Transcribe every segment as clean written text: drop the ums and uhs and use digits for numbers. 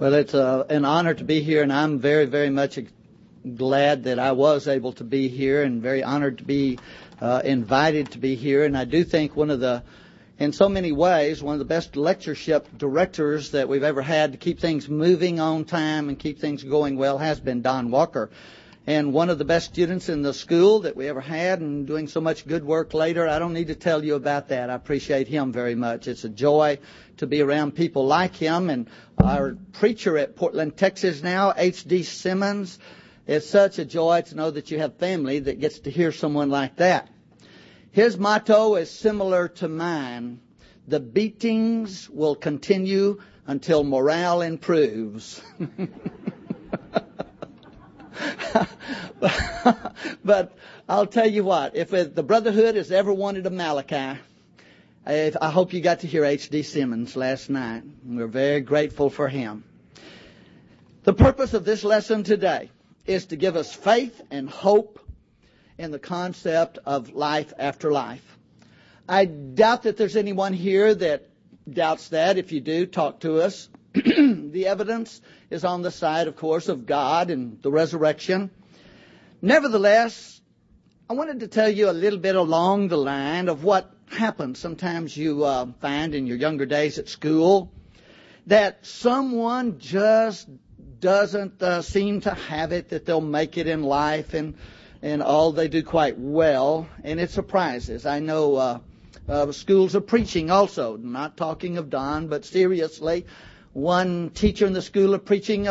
Well, it's an honor to be here, and I'm very, very much glad that I was able to be here and very honored to be invited to be here. And I do think in so many ways, one of the best lectureship directors that we've ever had to keep things moving on time and keep things going well has been Don Walker. And one of the best students in the school that we ever had and doing so much good work later. I don't need to tell you about that. I appreciate him very much. It's a joy to be around people like him. And our preacher at Portland, Texas now, H.D. Simmons, it's such a joy to know that you have family that gets to hear someone like that. His motto is similar to mine. The beatings will continue until morale improves. But I'll tell you what, if the Brotherhood has ever wanted a Malachi, I hope you got to hear H.D. Simmons last night. We're very grateful for him. The purpose of this lesson today is to give us faith and hope in the concept of life after life. I doubt that there's anyone here that doubts that. If you do, talk to us. The evidence is on the side, of course, of God and the resurrection. Nevertheless, I wanted to tell you a little bit along the line of what happens. Sometimes you find in your younger days at school that someone just doesn't seem to have it, that they'll make it in life, and all they do quite well, and it surprises. I know schools of preaching also, not talking of Don, but seriously, one teacher in the school of preaching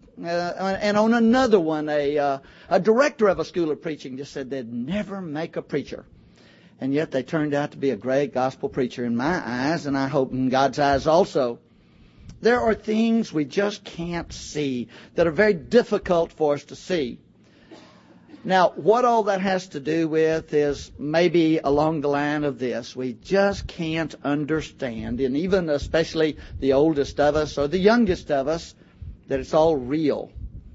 and on another one, a director of a school of preaching just said they'd never make a preacher. And yet they turned out to be a great gospel preacher in my eyes, and I hope in God's eyes also. There are things we just can't see that are very difficult for us to see. Now, what all that has to do with is maybe along the line of this. We just can't understand, and even especially the oldest of us or the youngest of us, that it's all real.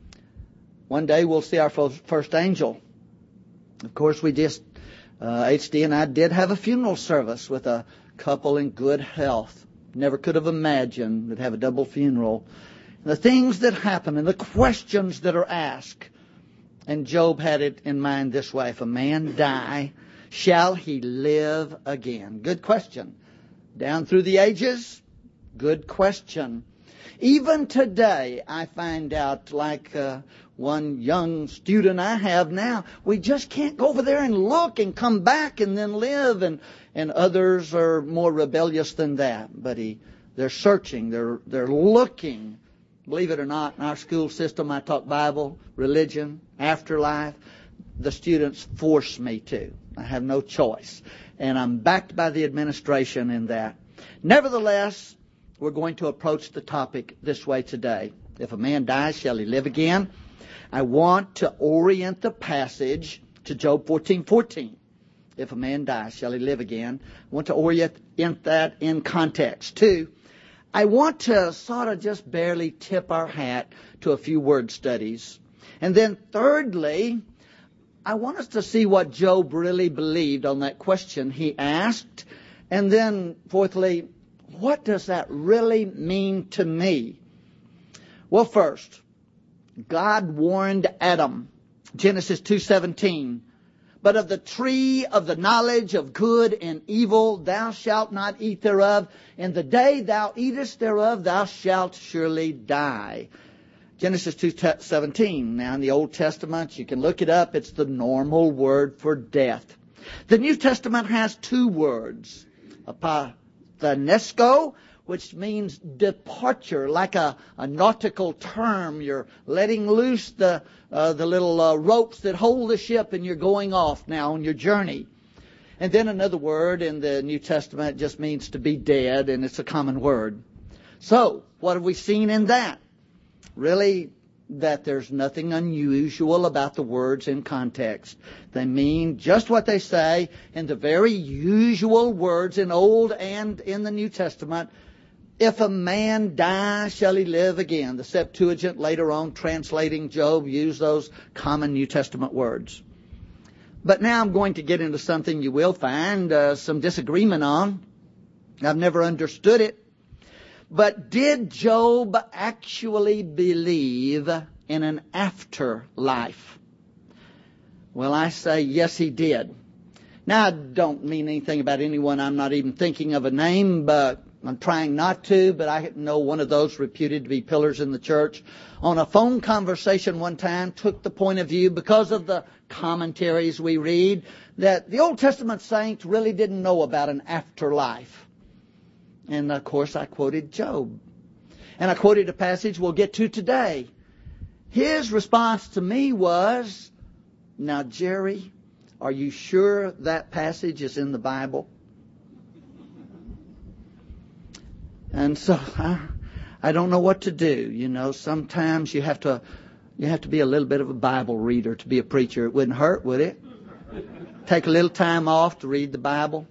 One day we'll see our first angel. Of course, we just, H.D. and I did have a funeral service with a couple in good health. Never could have imagined they'd have a double funeral. And the things that happen and the questions that are asked. And Job had it in mind this way: if a man die, shall he live again? Good question. Down through the ages, good question. Even today, I find out, like one young student I have now, we just can't go over there and look and come back and then live. And others are more rebellious than that. But they're searching, they're looking. Believe it or not, in our school system, I taught Bible, religion, afterlife. The students force me to. I have no choice. And I'm backed by the administration in that. Nevertheless, we're going to approach the topic this way today. If a man dies, shall he live again? I want to orient the passage to Job 14:14. If a man dies, shall he live again? I want to orient that in context. 2, I want to sort of just barely tip our hat to a few word studies. And then thirdly, I want us to see what Job really believed on that question he asked. And then fourthly, what does that really mean to me? Well, first, God warned Adam, Genesis 2:17. But of the tree of the knowledge of good and evil thou shalt not eat thereof, and the day thou eatest thereof thou shalt surely die. Genesis 2:17. Now in the Old Testament, you can look it up, it's the normal word for death. The New Testament has 2 words. Apathenesco, which means departure, like a nautical term. You're letting loose the little ropes that hold the ship, and you're going off now on your journey. And then another word in the New Testament just means to be dead, and it's a common word. So, what have we seen in that? Really, that there's nothing unusual about the words in context. They mean just what they say, and the very usual words in Old and in the New Testament. If a man die, shall he live again? The Septuagint later on translating Job used those common New Testament words. But now I'm going to get into something you will find some disagreement on. I've never understood it. But did Job actually believe in an afterlife? Well, I say yes, he did. Now, I don't mean anything about anyone. I'm not even thinking of a name, but I'm trying not to. But I know one of those reputed to be pillars in the church on a phone conversation one time took the point of view, because of the commentaries we read, that the Old Testament saints really didn't know about an afterlife. And, of course, I quoted Job. And I quoted a passage we'll get to today. His response to me was, "Now, Jerry, are you sure that passage is in the Bible?" And so I don't know what to do. You know, sometimes you have to be a little bit of a Bible reader to be a preacher. It wouldn't hurt, would it? Take a little time off to read the Bible.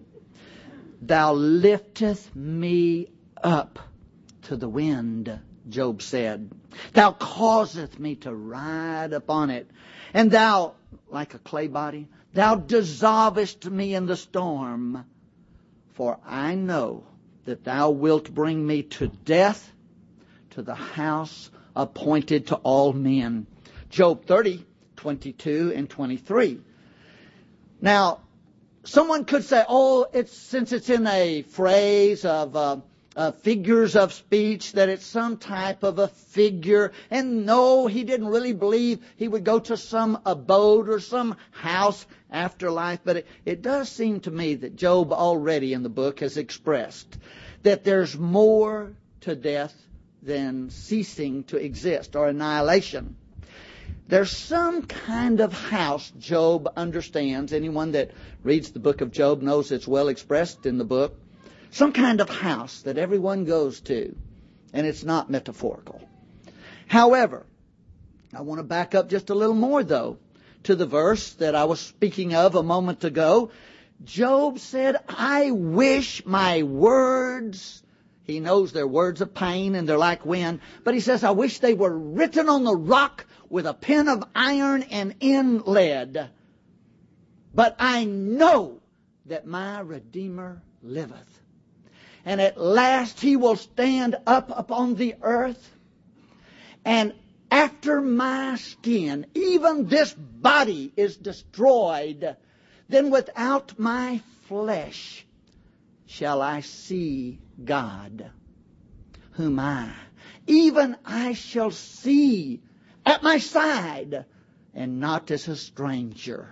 "Thou liftest me up to the wind," Job said. "Thou causeth me to ride upon it. And thou," like a clay body, "thou dissolvest me in the storm. For I know that thou wilt bring me to death, to the house appointed to all men." Job 30:22 and 23. Now, someone could say, since it's in a phrase of figures of speech, that it's some type of a figure. And no, he didn't really believe he would go to some abode or some house after life. But it does seem to me that Job already in the book has expressed that there's more to death than ceasing to exist or annihilation. There's some kind of house Job understands. Anyone that reads the book of Job knows it's well expressed in the book. Some kind of house that everyone goes to, and it's not metaphorical. However, I want to back up just a little more, though, to the verse that I was speaking of a moment ago. Job said, "I wish my words," he knows they're words of pain and they're like wind, but he says, "I wish they were written on the rock with a pen of iron and in lead. But I know that my Redeemer liveth. And at last he will stand up upon the earth. And after my skin, even this body is destroyed, then without my flesh shall I see God, whom even I shall see at my side, and not as a stranger."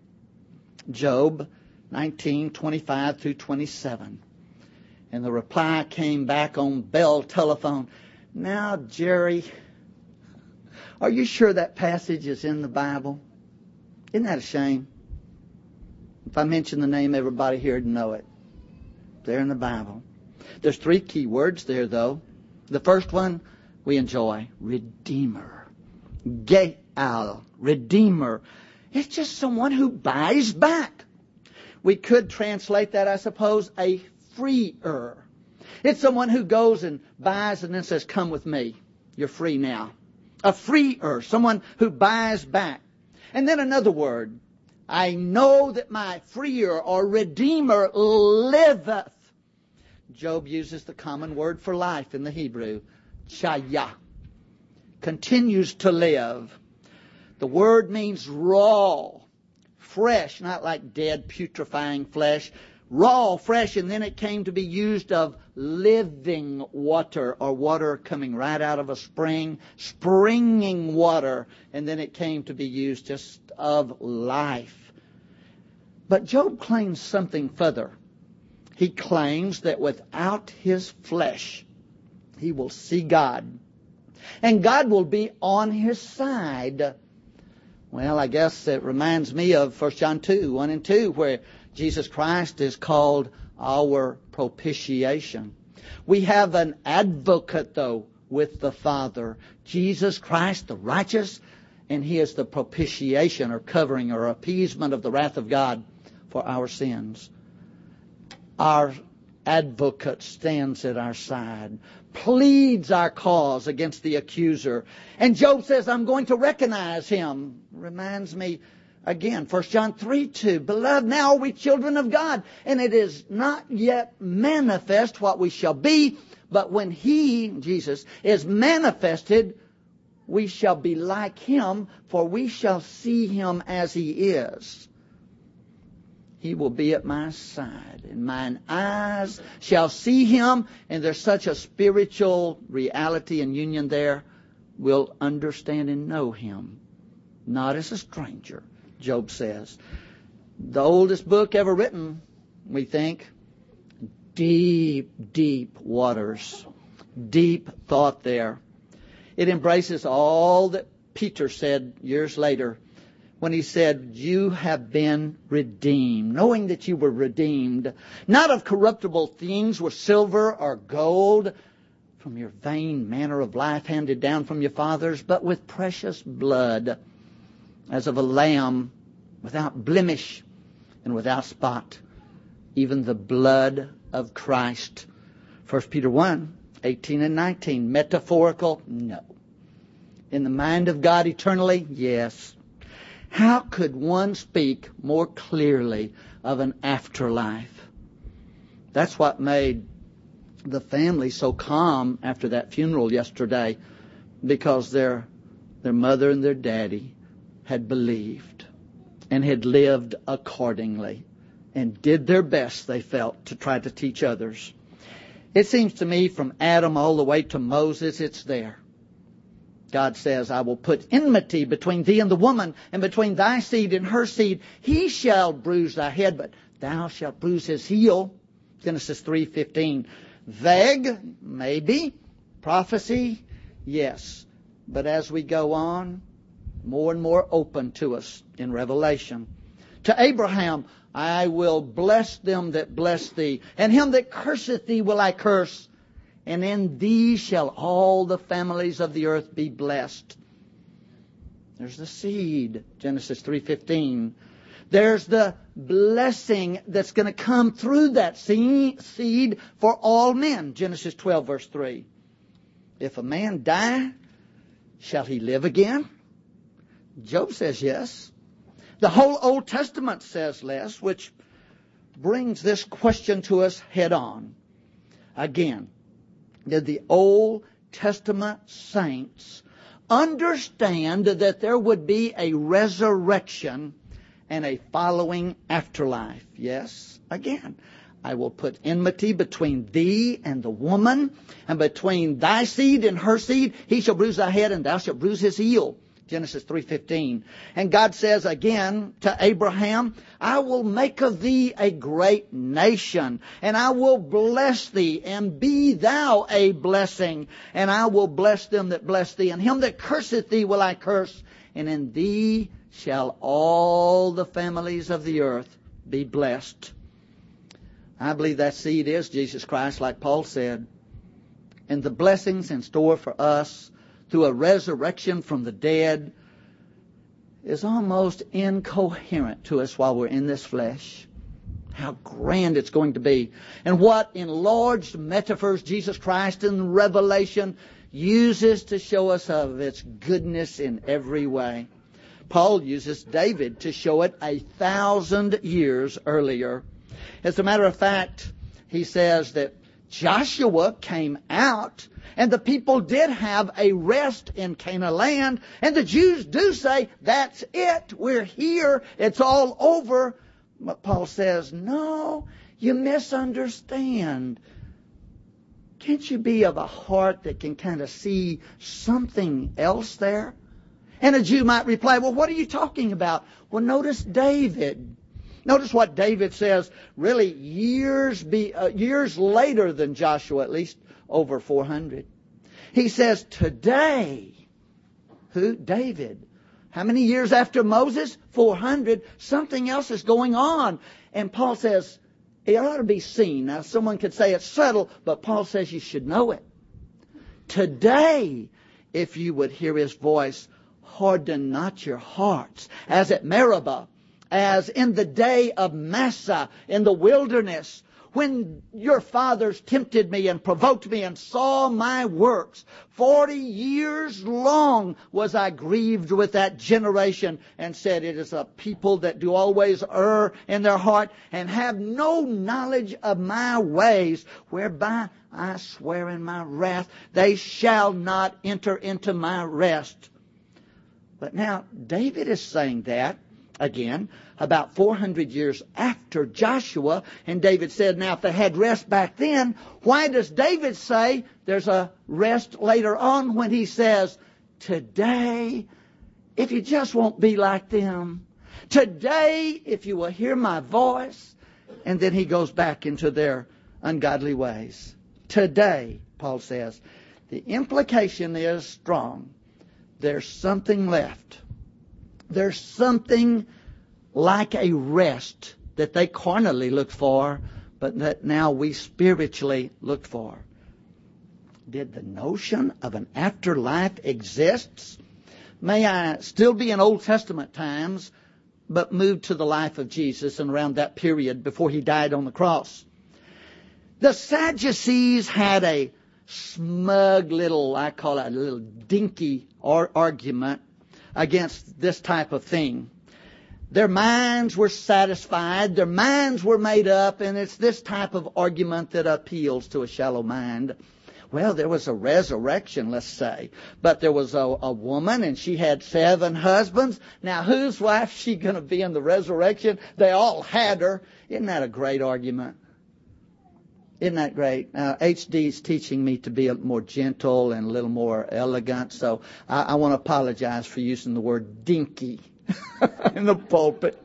Job 19:25 through 27. And the reply came back on Bell Telephone. "Now, Jerry, are you sure that passage is in the Bible? Isn't that a shame? If I mention the name, everybody here would know it. They're in the Bible." There's 3 key words there, though. The first one we enjoy, Redeemer. Ge'al, Redeemer. It's just someone who buys back. We could translate that, I suppose, a freer. It's someone who goes and buys and then says, "Come with me. You're free now." A freer, someone who buys back. And then another word, "I know that my freer or Redeemer liveth." Job uses the common word for life in the Hebrew, chaya. Continues to live. The word means raw, fresh, not like dead, putrefying flesh. Raw, fresh, and then it came to be used of living water, or water coming right out of a spring, springing water, and then it came to be used just of life. But Job claims something further. He claims that without his flesh, he will see God, and God will be on his side. Well, I guess it reminds me of 1 John 2:1 and 2, where Jesus Christ is called our propitiation. We have an advocate, though, with the Father, Jesus Christ, the righteous, and he is the propitiation, or covering, or appeasement of the wrath of God for our sins. Our advocate stands at our side, pleads our cause against the accuser. And Job says, "I'm going to recognize him." Reminds me Again, 1 John 3:2, Beloved, now are we children of God, and it is not yet manifest what we shall be, but when He, Jesus, is manifested, we shall be like Him, for we shall see Him as He is. He will be at my side, and mine eyes shall see Him, and there's such a spiritual reality and union there. We'll understand and know Him, not as a stranger, Job says. The oldest book ever written, we think. Deep, deep waters. Deep thought there. It embraces all that Peter said years later when he said, you have been redeemed, knowing that you were redeemed, not of corruptible things with silver or gold, from your vain manner of life handed down from your fathers, but with precious blood, as of a lamb, without blemish and without spot, even the blood of Christ. 1 Peter 1:18 and 19. Metaphorical? No. In the mind of God eternally? Yes. How could one speak more clearly of an afterlife? That's what made the family so calm after that funeral yesterday, because their mother and their daddy had believed and had lived accordingly and did their best, they felt, to try to teach others. It seems to me from Adam all the way to Moses, it's there. God says, I will put enmity between thee and the woman, and between thy seed and her seed. He shall bruise thy head, but thou shalt bruise his heel. Genesis 3:15. Vague? Maybe. Prophecy? Yes. But as we go on, more and more open to us in Revelation. To Abraham, I will bless them that bless thee, and him that curseth thee will I curse. And in thee shall all the families of the earth be blessed. There's the seed, Genesis 3:15. There's the blessing that's going to come through that seed for all men, Genesis 12, verse 3. If a man die, shall he live again? Job says yes. The whole Old Testament says less, which brings this question to us head on. Again, did the Old Testament saints understand that there would be a resurrection and a following afterlife? Yes. Again, I will put enmity between thee and the woman, and between thy seed and her seed. He shall bruise thy head, and thou shalt bruise his heel. Genesis 3:15. And God says again to Abraham, I will make of thee a great nation, and I will bless thee, and be thou a blessing, and I will bless them that bless thee, and him that curseth thee will I curse, and in thee shall all the families of the earth be blessed. I believe that seed is Jesus Christ, like Paul said. And the blessings in store for us through a resurrection from the dead is almost incoherent to us while we're in this flesh. How grand it's going to be. And what enlarged metaphors Jesus Christ in Revelation uses to show us of its goodness in every way. Paul uses David to show it 1,000 years earlier. As a matter of fact, he says that Joshua came out, and the people did have a rest in Canaan land. And the Jews do say, that's it. We're here. It's all over. But Paul says, no, you misunderstand. Can't you be of a heart that can kind of see something else there? And a Jew might reply, well, what are you talking about? Well, notice David. Notice what David says, really years later than Joshua, at least over 400. He says, today, who? David. How many years after Moses? 400. Something else is going on. And Paul says, it ought to be seen. Now, someone could say it's subtle, but Paul says you should know it. Today, if you would hear his voice, harden not your hearts, as at Meribah, as in the day of Massah in the wilderness, when your fathers tempted me and provoked me and saw my works. 40 years long was I grieved with that generation, and said, it is a people that do always err in their heart, and have no knowledge of my ways, whereby I swear in my wrath, they shall not enter into my rest. But now David is saying that again about 400 years after Joshua, and David said, now if they had rest back then, why does David say there's a rest later on when he says, today, if you just won't be like them, today, if you will hear my voice, and then he goes back into their ungodly ways. Today, Paul says, the implication is strong. There's something left. There's something like a rest that they carnally looked for, but that now we spiritually look for. Did the notion of an afterlife exist? May I still be in Old Testament times, but moved to the life of Jesus and around that period before he died on the cross. The Sadducees had a smug little, I call it a little dinky argument against this type of thing. Their minds were satisfied, their minds were made up, and it's this type of argument that appeals to a shallow mind. Well, there was a resurrection, let's say, but there was a woman, and she had 7 husbands. Now, whose wife is she going to be in the resurrection? They all had her. Isn't that a great argument? Isn't that great? HD's teaching me to be a more gentle and a little more elegant, so I want to apologize for using the word dinky in the pulpit.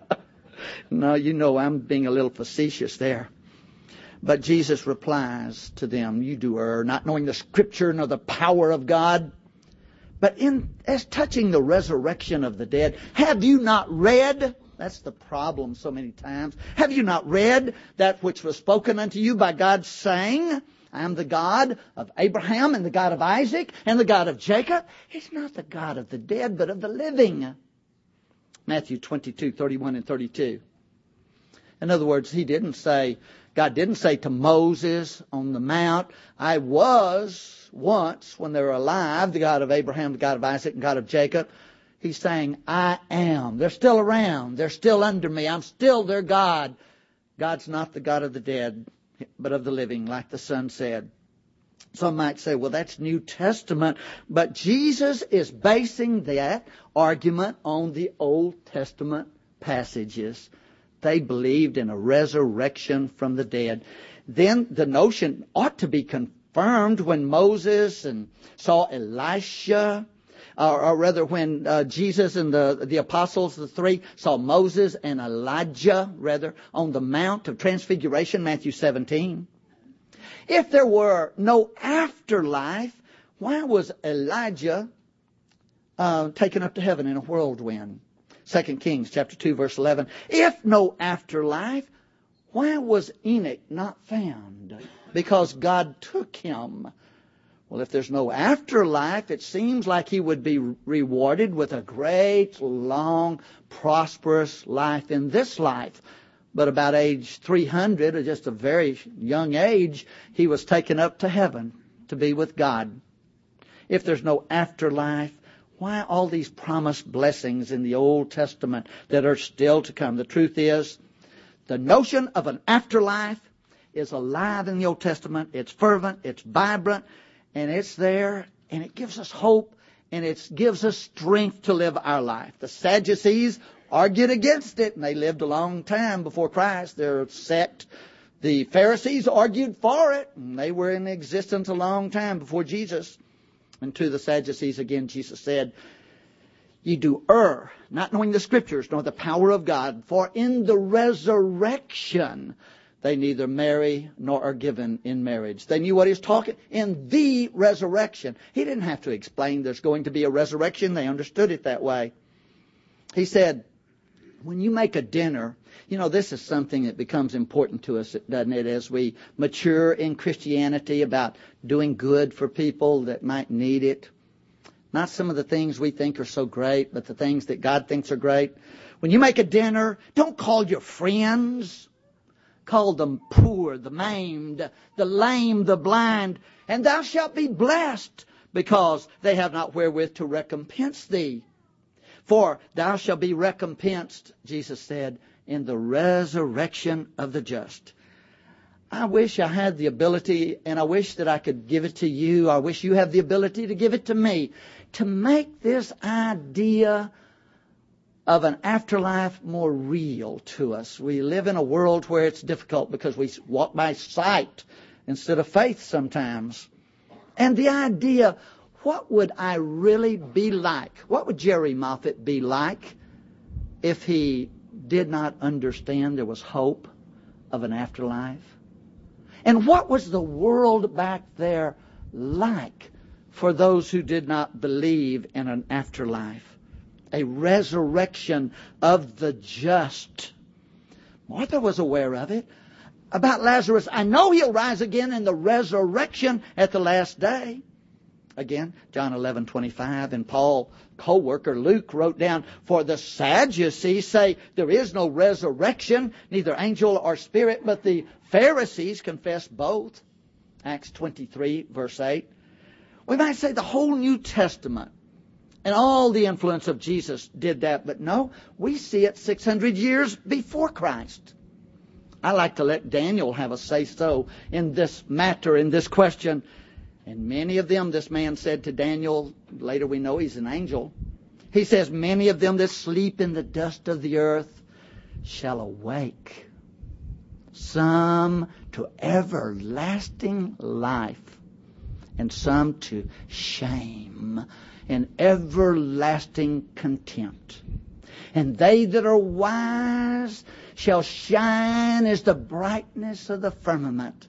No, you know I'm being a little facetious there. But Jesus replies to them, you do err, not knowing the Scripture nor the power of God. But as touching the resurrection of the dead, have you not read? That's the problem so many times. Have you not read that which was spoken unto you by God, saying, I am the God of Abraham and the God of Isaac and the God of Jacob? He's not the God of the dead, but of the living. Matthew 22:31 and 32. In other words, God didn't say to Moses on the mount, I was once, when they were alive, the God of Abraham, the God of Isaac, and God of Jacob. He's saying, I am. They're still around. They're still under me. I'm still their God. God's not the God of the dead, but of the living, like the Son said. Some might say, well, that's New Testament. But Jesus is basing that argument on the Old Testament passages. They believed in a resurrection from the dead. Then the notion ought to be confirmed when Moses saw Elisha, or rather when Jesus and the apostles, the 3, saw Moses and Elijah, on the Mount of Transfiguration, Matthew 17. If there were no afterlife, why was Elijah taken up to heaven in a whirlwind? 2 Kings chapter 2, verse 11. If no afterlife, why was Enoch not found? Because God took him. Well, if there's no afterlife, it seems like he would be rewarded with a great, long, prosperous life in this life. But about age 300, or just a very young age, he was taken up to heaven to be with God. If there's no afterlife, why all these promised blessings in the Old Testament that are still to come? The truth is, the notion of an afterlife is alive in the Old Testament. It's fervent, it's vibrant, and it's there, and it gives us hope, and it gives us strength to live our life. The Sadducees argued against it, and they lived a long time before Christ. Their sect, the Pharisees, argued for it, and they were in existence a long time before Jesus. And to the Sadducees, again, Jesus said, ye do err, not knowing the Scriptures, nor the power of God. For in the resurrection, they neither marry nor are given in marriage. They knew what he was talking. In the resurrection. He didn't have to explain there's going to be a resurrection. They understood it that way. He said, when you make a dinner, this is something that becomes important to us, doesn't it, as we mature in Christianity, about doing good for people that might need it. Not some of the things we think are so great, but the things that God thinks are great. When you make a dinner, don't call your friends. call them poor, the maimed, the lame, the blind, and thou shalt be blessed, because they have not wherewith to recompense thee. For thou shalt be recompensed, Jesus said, in the resurrection of the just. I wish I had the ability, and I wish that I could give it to you. I wish you have the ability to give it to me, to make this idea of an afterlife more real to us. We live in a world where it's difficult because we walk by sight instead of faith sometimes. And the idea, what would I really be like? What would Jerry Moffat be like if he did not understand there was hope of an afterlife? And what was the world back there like for those who did not believe in an afterlife? A resurrection of the just. Martha was aware of it. About Lazarus, I know he'll rise again in the resurrection at the last day. Again, John 11:25, and Paul, co-worker Luke, wrote down, for the Sadducees say there is no resurrection, neither angel or spirit, but the Pharisees confess both. Acts 23, verse 8. We might say the whole New Testament and all the influence of Jesus did that, but no, we see it 600 years before Christ. I like to let Daniel have a say-so in this matter, in this question. And many of them, this man said to Daniel, later we know he's an angel, he says, many of them that sleep in the dust of the earth shall awake, some to everlasting life, and some to shame and everlasting contempt. And they that are wise shall shine as the brightness of the firmament.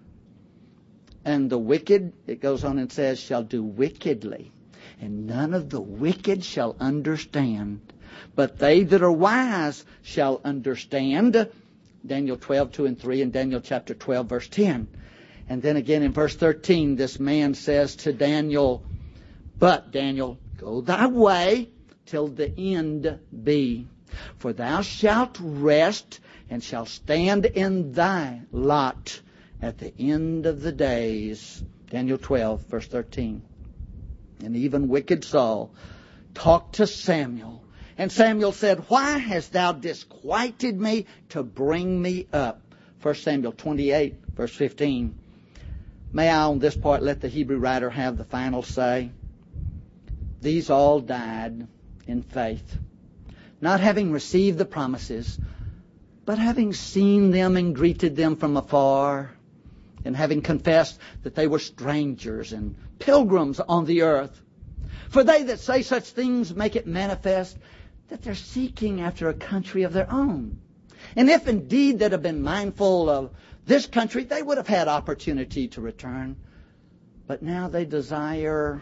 And the wicked, it goes on and says, shall do wickedly. And none of the wicked shall understand. But they that are wise shall understand. Daniel 12:2 and 3, and Daniel chapter 12, verse 10. And then again in verse 13, this man says to Daniel, but Daniel, go thy way till the end be. For thou shalt rest and shalt stand in thy lot at the end of the days. Daniel 12, verse 13. And even wicked Saul talked to Samuel. And Samuel said, why hast thou disquieted me to bring me up? 1 Samuel 28, verse 15. May I on this part let the Hebrew writer have the final say? These all died in faith, not having received the promises, but having seen them and greeted them from afar, and having confessed that they were strangers and pilgrims on the earth. For they that say such things make it manifest that they're seeking after a country of their own. And if indeed they'd have been mindful of this country, they would have had opportunity to return. But now they desire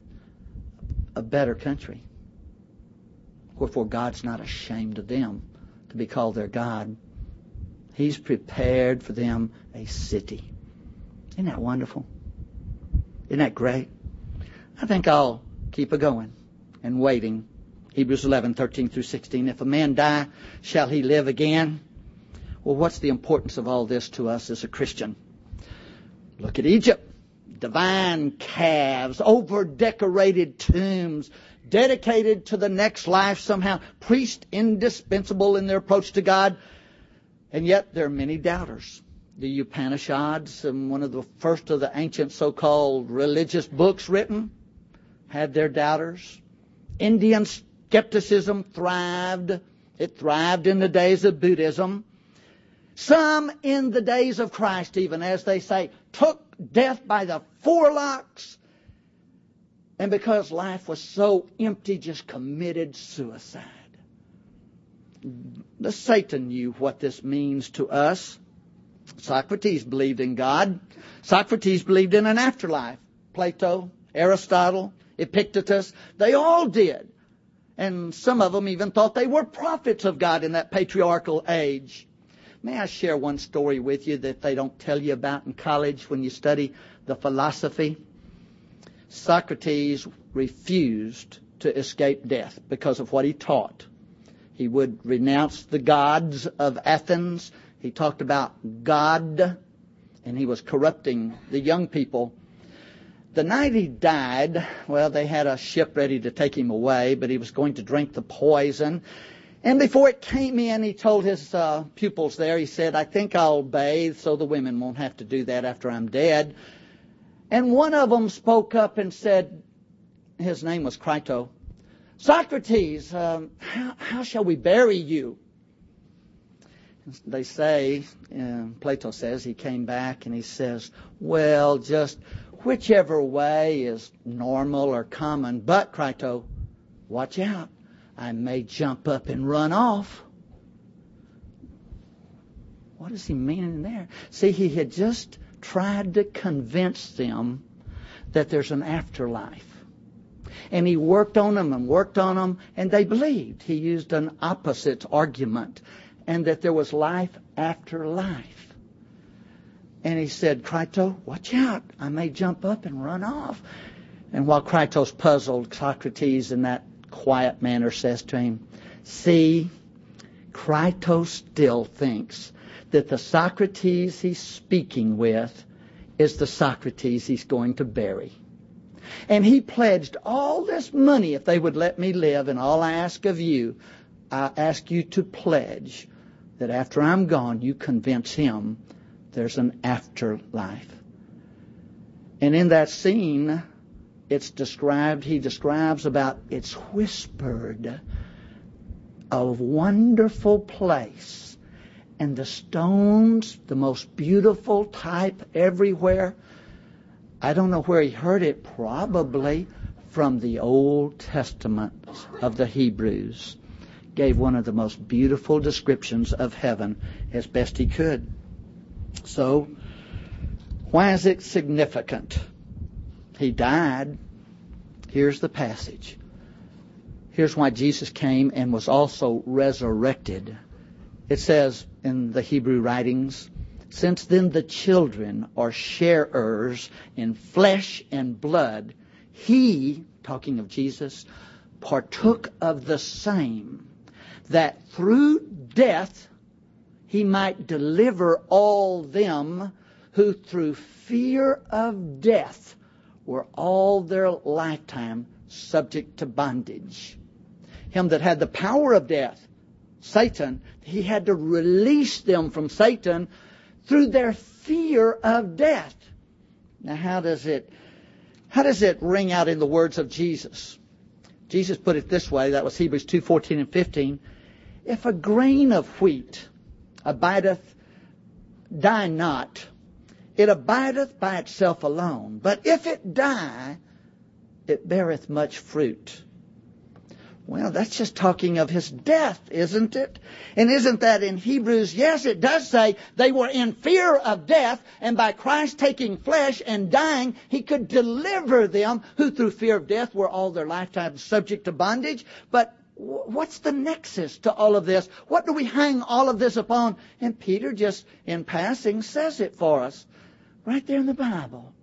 a better country. Wherefore God's not ashamed of them to be called their God. He's prepared for them a city. Isn't that wonderful? Isn't that great? I think I'll keep it going and waiting. Hebrews 11:13 through 16. If a man die, shall he live again? Well, what's the importance of all this to us as a Christian? Look at Egypt. Divine calves, over-decorated tombs, dedicated to the next life somehow, priests indispensable in their approach to God. And yet there are many doubters. The Upanishads, one of the first of the ancient so-called religious books written, had their doubters. Indian skepticism thrived. It thrived in the days of Buddhism. Some in the days of Christ, even, as they say, took death by the forelocks, and because life was so empty, just committed suicide. The Satan knew what this means to us. Socrates believed in God. Socrates believed in an afterlife. Plato, Aristotle, Epictetus, they all did. And some of them even thought they were prophets of God in that patriarchal age. May I share one story with you that they don't tell you about in college when you study the philosophy? Socrates refused to escape death because of what he taught. He would renounce the gods of Athens. He talked about God, and he was corrupting the young people. The night he died, well, they had a ship ready to take him away, but he was going to drink the poison. And before it came in, he told his pupils there, he said, I think I'll bathe so the women won't have to do that after I'm dead. And one of them spoke up and said, his name was Crito, Socrates, how shall we bury you? They say, Plato says, he came back and he says, well, just whichever way is normal or common. But, Crito, watch out. I may jump up and run off. What does he mean in there? See, he had just tried to convince them that there's an afterlife. And he worked on them, and they believed. He used an opposite argument, and that there was life after life. And he said, Crito, watch out. I may jump up and run off. And while Crito's puzzled, Socrates in that quiet manner says to him, see, Crito still thinks that the Socrates he's speaking with is the Socrates he's going to bury. And he pledged all this money if they would let me live, and all I ask of you, I ask you to pledge that after I'm gone, you convince him there's an afterlife. And in that scene, he describes about it's whispered, a wonderful place, and the stones, the most beautiful type everywhere. I don't know where he heard it, probably from the Old Testament of the Hebrews. Gave one of the most beautiful descriptions of heaven as best he could. So, why is it significant? He died. Here's the passage. Here's why Jesus came and was also resurrected. It says in the Hebrew writings, since then the children are sharers in flesh and blood, he, talking of Jesus, partook of the same, that through death he might deliver all them who through fear of death were all their lifetime subject to bondage. Him that had the power of death, Satan, he had to release them from Satan through their fear of death. Now how does it ring out in the words of Jesus? Jesus put it this way, that was Hebrews 2:14 and 15. If a grain of wheat abideth, die not, it abideth by itself alone. But if it die, it beareth much fruit. Well, that's just talking of his death, isn't it? And isn't that in Hebrews? Yes, it does say they were in fear of death, and by Christ taking flesh and dying, he could deliver them who through fear of death were all their lifetime subject to bondage. But what's the nexus to all of this? What do we hang all of this upon? And Peter just in passing says it for us right there in the Bible.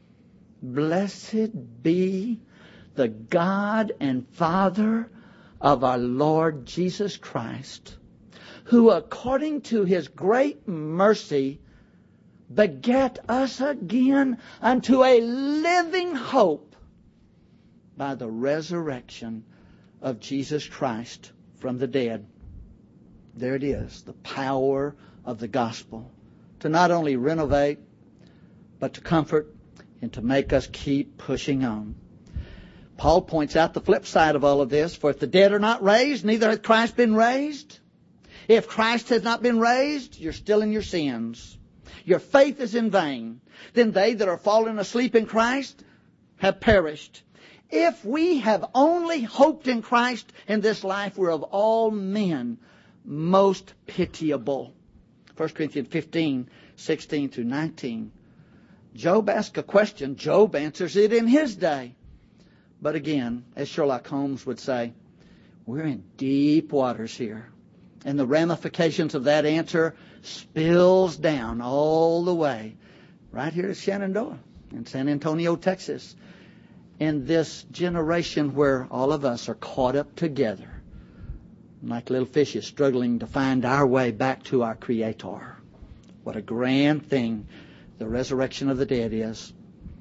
Blessed be the God and Father of our Lord Jesus Christ, who according to his great mercy begat us again unto a living hope by the resurrection of Jesus Christ from the dead. There it is, the power of the gospel to not only renovate, but to comfort and to make us keep pushing on. Paul points out the flip side of all of this. For if the dead are not raised, neither hath Christ been raised. If Christ has not been raised, you're still in your sins. Your faith is in vain. Then they that are fallen asleep in Christ have perished. If we have only hoped in Christ in this life, we're of all men most pitiable. 1 Corinthians 15:16 through 19. Job asked a question. Job answers it in his day. But again, as Sherlock Holmes would say, we're in deep waters here. And the ramifications of that answer spills down all the way right here to Shenandoah in San Antonio, Texas. In this generation where all of us are caught up together like little fishes struggling to find our way back to our Creator. What a grand thing the resurrection of the dead is.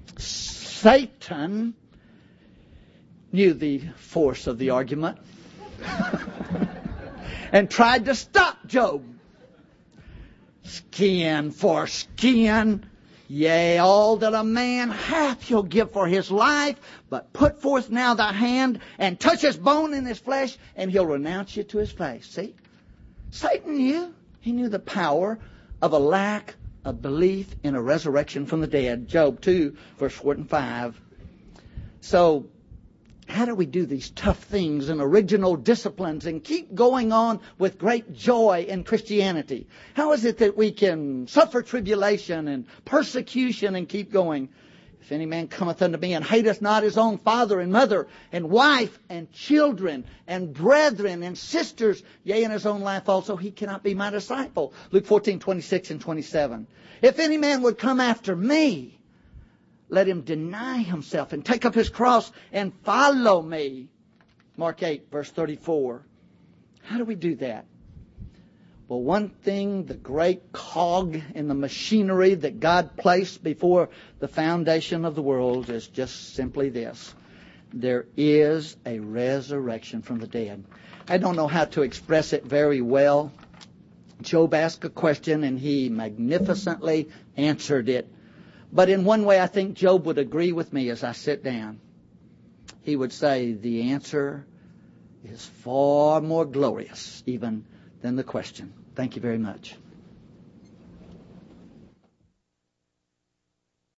Satan knew the force of the argument and tried to stop Job. Skin for skin. Yea, all that a man hath he'll give for his life, but put forth now thy hand and touch his bone and his flesh, and he'll renounce you to his face. See? Satan knew. He knew the power of a lack of belief in a resurrection from the dead. Job 2, verse 4 and 5. So, how do we do these tough things and original disciplines and keep going on with great joy in Christianity? How is it that we can suffer tribulation and persecution and keep going? If any man cometh unto me and hateth not his own father and mother and wife and children and brethren and sisters, yea, in his own life also, he cannot be my disciple. Luke 14:26 and 27. If any man would come after me, let him deny himself and take up his cross and follow me. Mark 8, verse 34. How do we do that? Well, one thing, the great cog in the machinery that God placed before the foundation of the world is just simply this. There is a resurrection from the dead. I don't know how to express it very well. Job asked a question and he magnificently answered it. But in one way, I think Job would agree with me as I sit down. He would say the answer is far more glorious even than the question. Thank you very much.